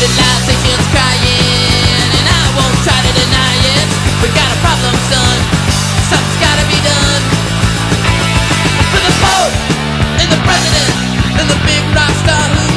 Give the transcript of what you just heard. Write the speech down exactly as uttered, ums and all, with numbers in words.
Civilization's crying, and I won't try to deny it. We got a problem, son. Something's gotta be done. For the Pope, and the President, and the big rock star who